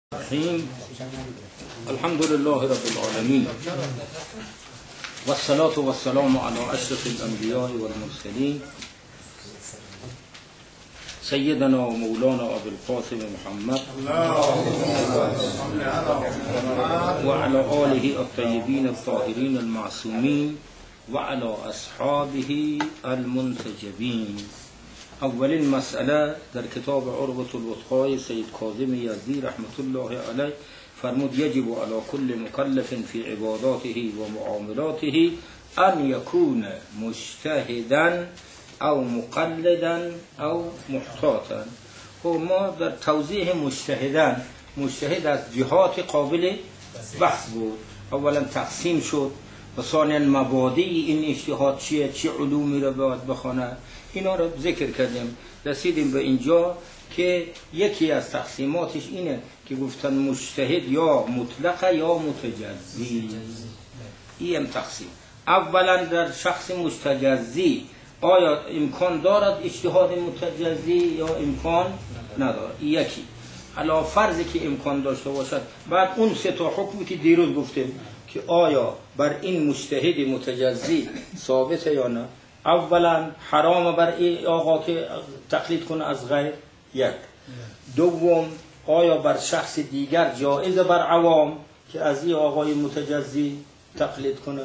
الرحیم. الحمد لله رب العالمین و الصلاة و السلام علی اشرف الانبیاء و المرسلین سیدنا و مولانا ابو القاسم محمد و علی آله الطیبین الطاهرین المعصومین و علی اصحابه المنتجبین. اولین مسئله در کتاب عروة الوثقا سید کاظم یزدی رحمت الله علیه فرمود یجب علی کل مکلف فی عباداته و معاملاته ان یکون مجتهدا او مقلدا او محتاطا. و ما در توضیح مجتهد از جهات قابل بحث بود. اولا تقسیم شد و ثانیا مبادئ این اجتهاد چیه، چه علومی را باید بخونه، اینا رو ذکر کردیم. رسیدیم به اینجا که یکی از تقسیماتش اینه که گفتن مجتهد یا مطلق یا متجزی. این تقسیم. اولا در شخص متجزی آیا امکان دارد اجتهاد متجزی یا امکان ندارد؟ یکی علا فرضی که امکان داشته باشد، بعد اون سه تا حکمی که دیروز گفتیم که آیا بر این مجتهد متجزی ثابته یا نه. اولا حرام بر این آقا که تقلید کنه از غیر. یک. دوم آیا بر شخص دیگر جایز بر عوام که از این آقای متجزی تقلید کنه.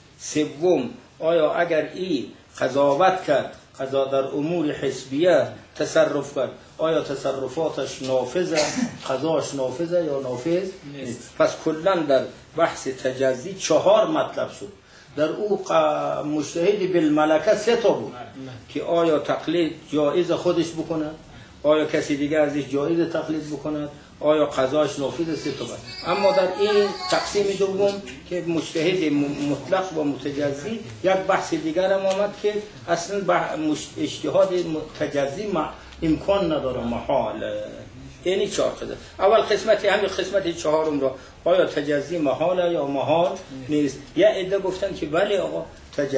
سوم آیا اگر این قضاوت کرد، قضا در امور حسبیه تصرف کرد، آیا تصرفاتش نافذه، قضاش نافذه یا نافذ نیست. پس کلا در بحث تجزی 4 مطلب شد. در او مجتهد بالملکه 3 تا بود که آیا تقلید جایز خودش بکنه، آیا کسی دیگه ازش جایز تقلید بکنه، آیا قضاش نافذ 3 تا بود. اما در این تقسیم دوم که مجتهد مطلق و متجزی، یک بحث دیگر هم آمد که اصلا اجتهاد متجزی امکان نداره، محال. یعنی 4 قسمت. اول قسمت همین قسمت 4 را آیا تجزی محاله یا محال نیست. یا عده گفتن که بله آقا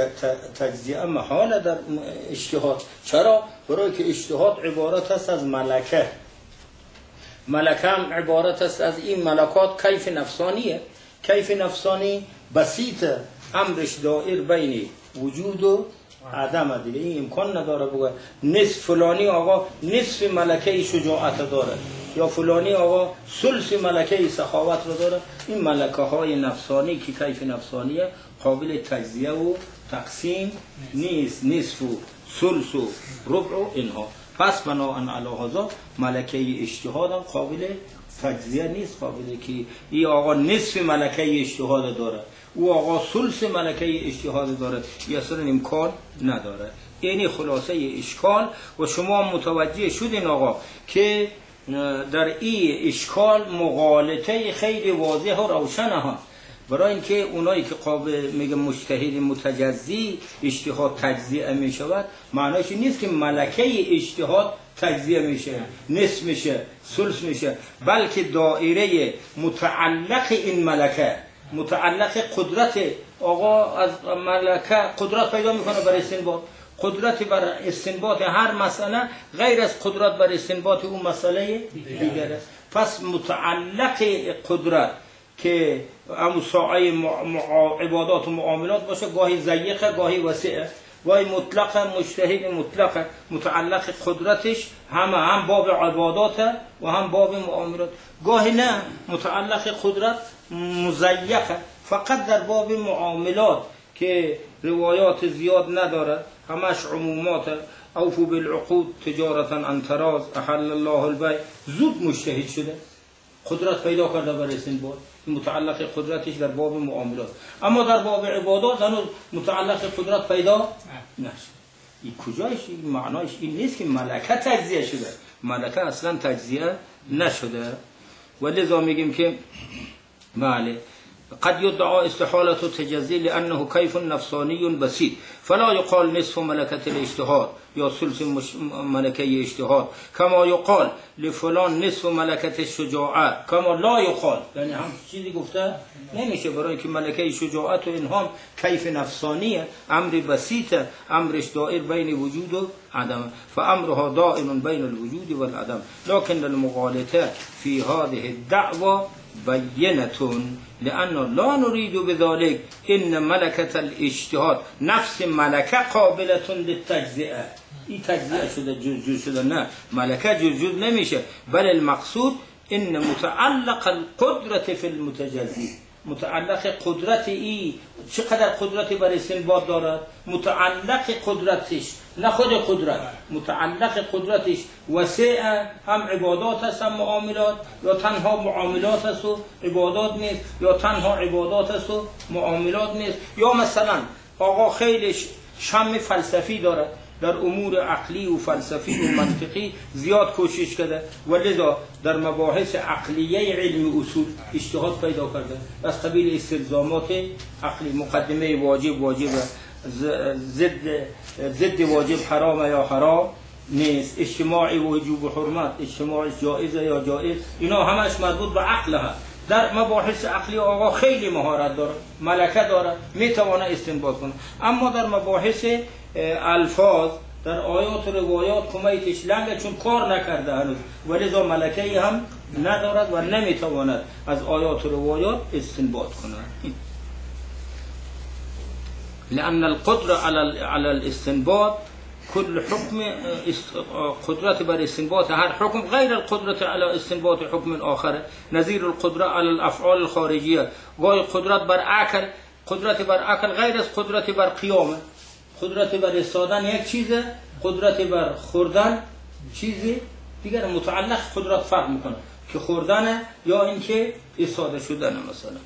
تجزیه محاله در اجتهاد. چرا؟ برای که اجتهاد عبارت است از ملکه. ملکه هم عبارت است از این ملکات کیف نفسانیه. کیف نفسانی بسیطه، امرش دائر بین وجود و عدم دیگه. این امکان نداره بگه نصف فلانی آقا نصف ملکه شجاعت داره یا فلانی آقا ثلث ملکه سخاوت رو داره. این ملکه های نفسانی که کیف نفسانیه قابل تجزیه و تقسیم نیست. نصف و ثلث و ربع و اینها. پس بناهن علی هذا ملکه اجتهاد هم قابل تجزیه نیست. قابل که این آقا نصف ملکه اجتهاد داره، او آقا ثلث ملکه اجتهاد داره، این اصلا امکان نداره. اینی خلاصه اشکال. و شما متوجه شدین آقا که در این اشکال مغالطه خیلی واضح و روشنه ها. برای اینکه اونایی که قابل میگه مجتهد متجزی اجتهاد تجزیه می شود، معناش نیست که ملکه اجتهاد تجزیه میشه، نصف میشه، ثلث میشه، بلکه دایره متعلق این ملکه، متعلق قدرت آقا از ملکه قدرت پیدا میکنه بر استنباط. قدرت بر استنباط هر مسئله غیر از قدرت بر استنباط اون مسئله دیگر است. پس متعلق قدرت که همون ساعه عبادات و معاملات باشه، گاهی ضیقه گاهی وسیعه، گاهی مطلق مجتهد مطلق متعلق قدرتش هم باب عبادات و هم باب معاملات. گاهی نه متعلق قدرت مضیقه فقط در باب معاملات که روایات زیاد نداره، همش عمومات. اوفو بالعقود تجارتا عن تراض احل الله البیع. زود مجتهد شده، قدرت پیدا کرده بر استنباط، متعلق قدرتش در باب معاملات. اما در باب عبادات هنوز متعلق قدرت پیدا نشد. این کجایش؟ این معنایش این نیست که ملکه تجزیه شده. ملکه اصلا تجزیه نشده. و لذا میگیم که بله قد يدعى استحالة التجزي لأنه كيف نفساني بسيط فلا يقال نصف ملكة الاجتهاد یا ثلث ملکه اجتهاد كما يقال لفلان نصف ملکه الشجاعه كما لا يقال، یعنی هم چیزی گفته نمیشه برای که ملکه شجاعت و اینها کیف نفسانیه، امر بسیطه، امرش دائر بین وجود و عدم، فامرها دائم بین الوجود والعدم لكن المغالطه في هذه الدعوه بینة لأن لا نريد بذلك إن ملكة الاجتهاد نفس ملكة قابلة للتجزئة، این تجزئه شده جز شده، نه ملکه جز نمیشه، بل المقصود ان متعلق القدرت فی المتجزی، متعلق قدرت ای چقدر قدرتی بر استنباط دارد، متعلق قدرتش نه خود قدرت، متعلق قدرتش وسیع، هم عبادات هست هم معاملات، یا تنها معاملات هست و عبادات نیست، یا تنها عبادات هست و معاملات نیست، یا مثلا آقا خیلی شم فلسفی داره در امور عقلی و فلسفی و منطقی زیاد کوشش کرده و لذا در مباحث عقلیه علم اصول اجتهاد پیدا کرده، از قبیل استلزامات عقلی، مقدمه واجب ضد واجب حرام یا حرام نیست، اجتماع وجوب و حرمت، اجتماع جائزه یا جائز، اینا همش مربوط به عقل هست. در مباحث عقلی آقا خیلی مهارت داره، ملکه داره، میتونه استنباط کنه، اما در مباحث الفاظ در آیات و روایات کمیتش لنگه چون کار نکرده هنوز، ولذا ملکه هم ندارد و نمیتواند از آیات و روایات استنباط کند. لأن القدرة على الاستنباط كل حكم قدرة بر استنباط هر حكم غير القدرة على استنباط حكم آخر، نظير القدرة على الأفعال الخارجية، گاهی قدرت بر عقل غیر از قدرت بر قیامه، قدرت بر ایستادن یک چیزه، قدرت بر خوردن چیزی دیگر، متعلق قدرت فرق میکنه که خوردن یا اینکه ایستاده شدن. مثلا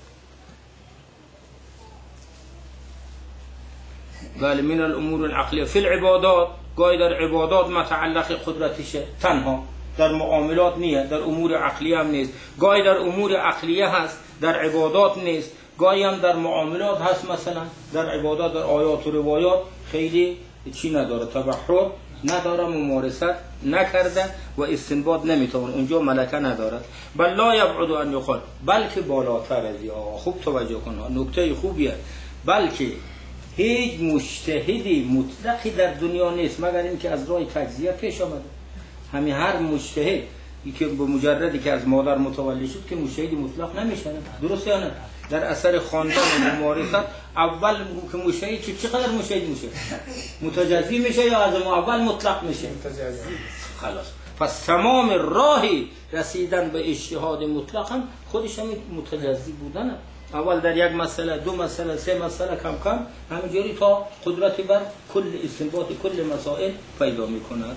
بله من الامور العقلیه فی العبادات، گاهی در عبادات متعلق قدرتشه تنها، در معاملات نیست، در امور عقلیه هم نیست، گاهی در امور عقلیه هست در عبادات نیست، گاهی هم در معاملات هست، مثلا در عبادات در آیات و روایات خیلی چی نداره، تبحر نداره، ممارست نکرده و استنباط نمیتونه، اونجا ملکه نداره. بل لا یبعد ان یقال، بلکه بالاتر از یا خوب توجه کن، نکته خوبیه، بلکه هیچ مجتهدی مطلقی در دنیا نیست مگر اینکه از راه تجزیه پیش آمده. همین هر مجتهد که به مجردی که از مادر متولد شد که مجتهدی مطلق نمیشه، درسته یا نه؟ در اثر خواندن و ممارست اول که مجتهد چقدر مجتهد میشه؟ متجزی میشه یا از اول مطلق میشه؟ متجزی. خلاص، پس تمام راهی رسیدن به اجتهاد مطلق هم خودش هم متجزی بودنه. اول در یک مسئله، دو مسئله، سه مسئله کم کم همینجوری تا قدرتی بر کل استنباط کل مسائل پیدا میکند.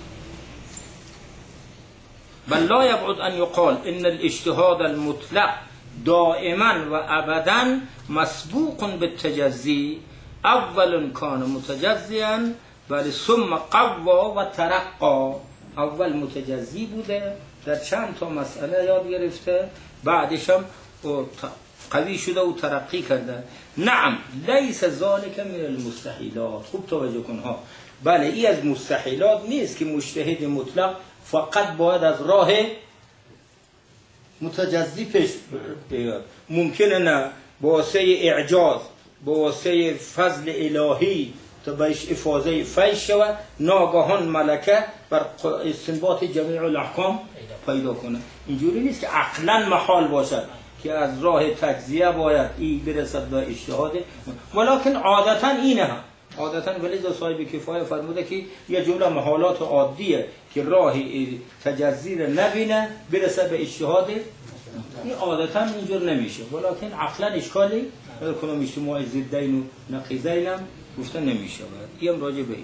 بل لا یبعد ان یقال ان الاجتهاد المطلق دائما و ابدا مسبوق بالتجزی، اول کان متجزیا بل ثم قوا و ترقا، اول متجزی بوده در چند تا مسئله یاد گرفته، بعدش هم قوی شده و ترقی کرده. نعم لیس ذالک من المستحیلات، خوب توجه کن ها، بله ای از مستحیلات نیست که مجتهد مطلق فقط باید از راه متجزی پیش بیاد، ممکنه نه با واسطه اعجاز، با واسطه فضل الهی تا بهش افاضه فیض شود، ناگهان ملکه بر استنباط جمیع الاحکام پیدا کنه. اینجوری نیست که عقلا محال باشد که از راه تجزیه باید این برسد به اجتهاد، ولکن عادتا اینه هم عادتا، ولی صاحب کفایه فرموده که یه جمله محالات عادیه که راه تجزی رو نبینه برسه به اجتهاد، این عادتا اینجور نمیشه، ولکن عقلا اشکالی کنم اجتماع ضدین و نقیضین هم گفته نمیشه، این راجع به این.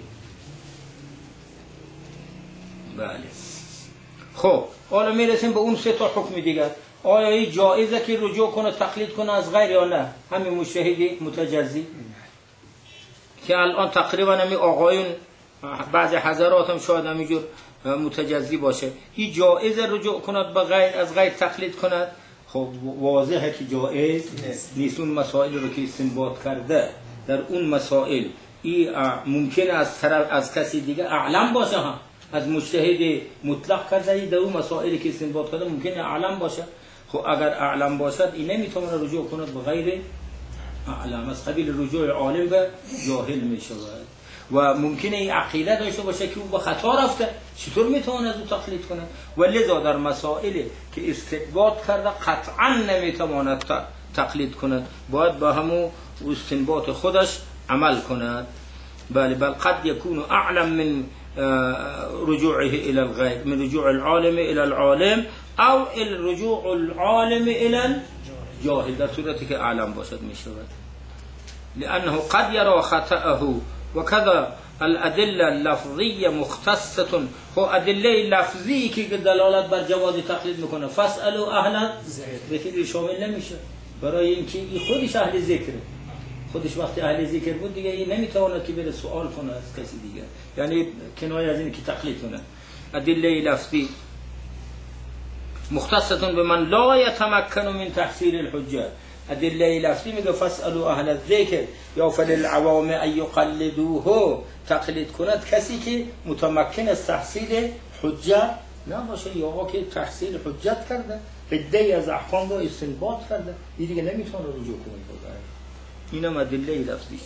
بله خب حالا میرسیم به اون سه تا حکم دیگر. آیا این جایزه که رجوع کنه تقلید کنه از غیر یا نه؟ همین مجتهدی متجزی که الان تقریبا همین آقایون بعضی حضرات هم شاید همینجور متجزی باشه، این جایزه رجوع کند به غیر، از غیر تقلید کند؟ خب واضحه که جایز نیست. اون مسائل رو که استنباط کرده در اون مسائل این ممکنه از کسی دیگه اعلم باشه، ها از مجتهد مطلق کرده در اون مسائلی که استنباط کرده ممکنه اعلم باشه. خب اگر اعلم باشد این نمیتونه رجوع کند به غیر اعلم، از قبیل رجوع عالم به جاهل میشود و ممکنه این عقیده داشته باشه که او به خطا رفته، چطور میتونه از او تقلید کنه؟ و لذا در مسائلی که استنباط کرده قطعا نمیتواند تقلید کند، باید به همون استنباط خودش عمل کند. بل قد يكون اعلم من رجوعه الى الغير، من رجوع العالم الى العالم او رجوع العالم الى الجاهل، در صورتی که اعلم باشد میشود. لانه قد يرى خطأه وكذا الادله اللفظيه مختصه. خب ادله لفظی که دلالت بر جواز تقلید میکنه فاسالوا اهل ذکر شامل نمیشه، برای اینکه این خودش اهل ذکره. خودش وقتی اهل ذکر بود دیگه این نمیتواند که بره سوال کنه از کسی دیگه، یعنی کنایه از این که تقلید کنه. ادله لفظی مختصه به من لا يتمكن من تحصيل الحجه. ادله لفظی میگه فاسالوا اهل الذکر یا فللعوام ان يقلدوه، تقلید کند کسی که متمکن از تحصیل حجه نباشه یا که تحصیل حجت کرده، عده‌ای از احکام رو استنباط کرده، این دیگه نمیتونه رجوع کنه. اینم ادله لفظی.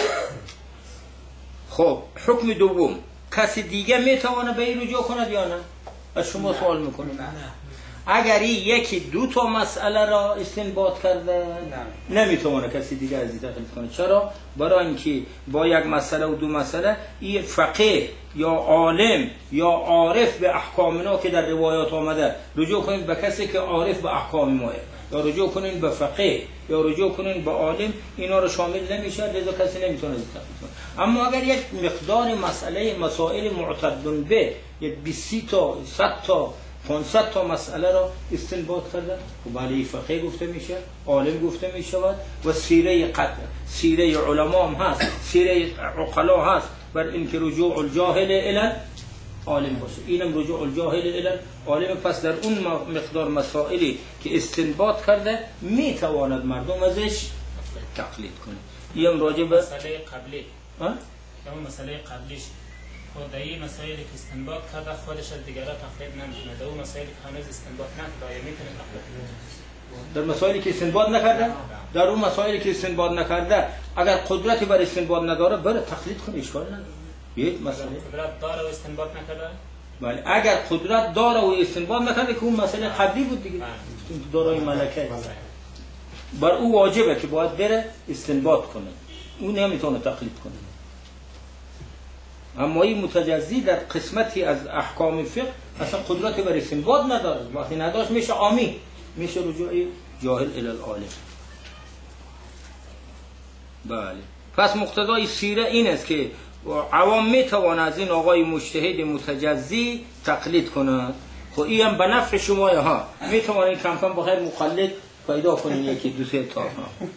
خب حکم دوم، کسی دیگه میتونه به این رجوع کند یا نه؟ از شما سوال میکنم. اگر یکی دو تا مسئله را استنباط کرده نمیتونه کسی دیگه از این تقلید کنه. چرا؟ برای اینکه با یک مسئله و دو مسئله این فقیه یا عالم یا عارف به احکامنا که در روایات آمده رجوع کنید به کسی که عارف به احکام ماه، یا رجوع کنین به فقیه یا رجوع کنین به عالم، اینا رو شامل نمیشه، لذا کسی نمیتونه از تقلید کنه. اما اگر یک مقدار مسائل معتدن به یک 20 تا 100 تا 500 تا مسئله را استنباط کرده و بله فقیه گفته میشه، عالم گفته میشود و سیره علما هم هست، سیره عقلا هست بر اینکه رجوع الجاهل الی عالم باشه. اینم رجوع الجاهل الی عالم. پس در اون مقدار مسائلی که استنباط کرده میتواند مردم ازش تقلید کنه. اینم راجع به مسئله قبلی اون مسئله قبلیش خدایی مسائلی که استنباط کرده خودش از دیگران تقلید نمیکنه، در اون مسائلی که هنوز استنباط نکرده میتونه تقلید کنه. در مسائلی که استنباط نکرده، در اون مسائلی که استنباط نکرده اگر قدرتی بر استنباط نداره بره تقلید کنه، اشکال نداره. یک مسئله قدرت داره و استنباط نکرده، بله اگر قدرت داره و استنباط نکرده که اون مسئله قبلی بود دیگه، دارای ملکه بر او واجبه که باید بره استنباط کنه، اون نمیتونه تقلید کنه. اما این متجزی در قسمتی از احکام فقه اصلا قدرت بر استنباط نداره، وقتی نداشت میشه عامی، میشه رجوع جاهل الی العالم. بله پس مقتضای سیره این است که عوام میتوان از این آقای مجتهد متجزی تقلید کنند. خب این هم به نفع شما ها میتوانید کم کم بخیر مقلد پیدا کنید، یکی دو سه تا.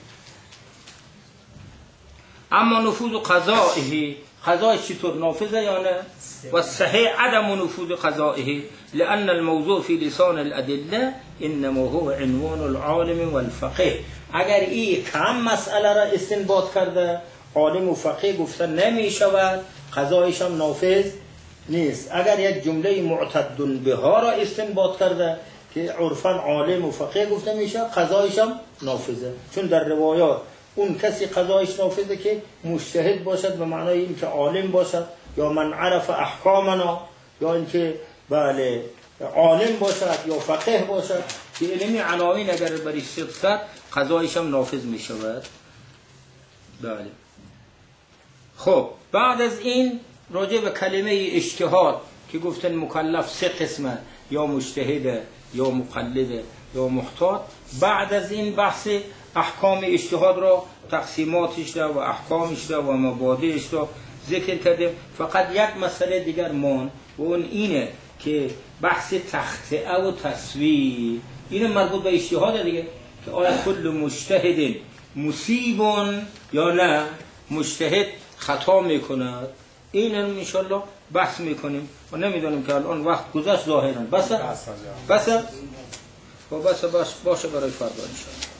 اما نفوذ قضائه، قضایش چطور نافذه یا نه؟ و صحیح عدم نفوذ قضائه لأن الموضوع في لسان الأدلة إنما هو عنوان العالم والفقيه. اگر این کم مسئله را استنباط کرده عالم و فقیه گفتن نمی شود، قضایش هم نافذ نیست. اگر یک جمله معتدن به ها را استنباط کرده که عرفاً عالم و فقیه گفته میشه، قضایش هم نافذه. چون در روایات اون کسی قضایش نافذه که مجتهد باشد به معنای این که عالم باشد یا من عرف احکامنا، یا اینکه بله عالم باشد یا فقیه باشد، که علمی عناوین اگر بری صدق کرد قضایش هم نافذ می شود. بله خب بعد از این راجع به کلمه اجتهاد که گفتن مکلف سه قسمه، یا مجتهد یا مقلد یا محتاط. بعد از این بحث احکام اجتهاد را، تقسیماتش را و احکامش را و مبادئش را ذکر کردیم. فقط یک مسئله دیگر مان و اون اینه که بحث تخطئه و تصویب، این مربوط به اجتهاد دیگه، که آیا کل مجتهد مصیبون یا نه مجتهد خطا میکند. این هم انشالله بحث میکنیم و نمیدونم که الان وقت گذشت ظاهرا. بس خب بس باشه برای فردا انشاءالله.